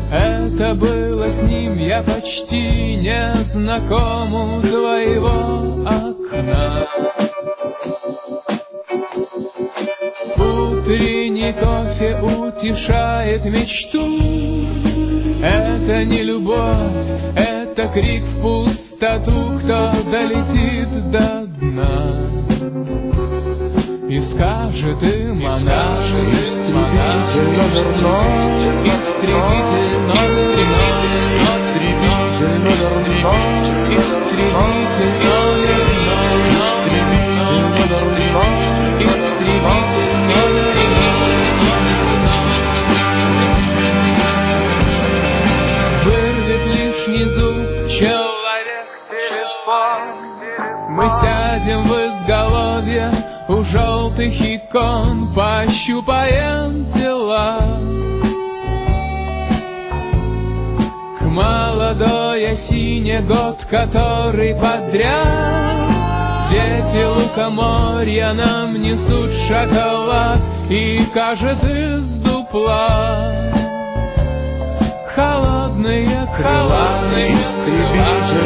Это было с ним, я почти не знаком у твоего окна. Утренний кофе утешает мечту. Это не любовь, это крик в пустоту, кто долетит до дна и скажет им она, истребитель номер 0, истребитель номер 0, истребитель номер 0, истребитель вырвет лишний зуб человек телефон. Мы сядем в изголовье у желтых икон, пощупаем тела. К молодой осине год, который подряд. Дети лукоморья нам несут шоколад и кажет из дупла. Холодные крыла, истребитель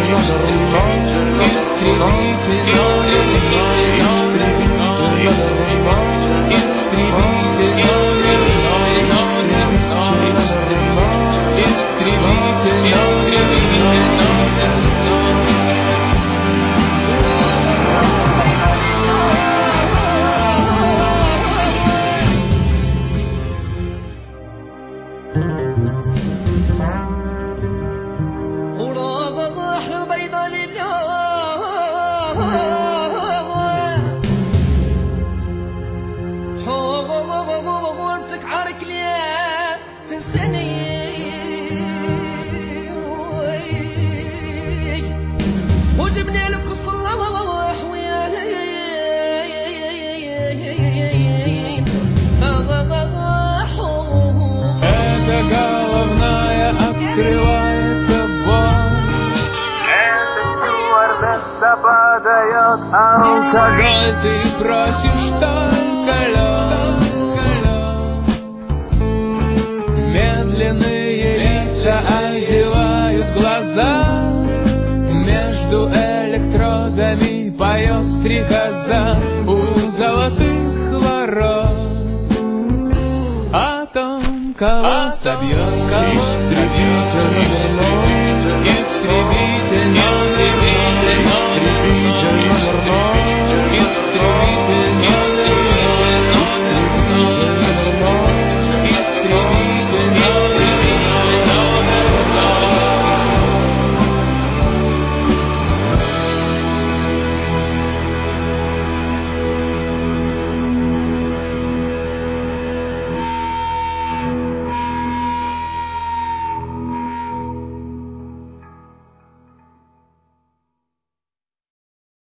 подает алкоголь, ты просишь только лед. Медленные лица озевают глаза, между электродами поет стрекоза у золотых ворот. О том, кого собьет, кого истребитель, истребитель, истребитель,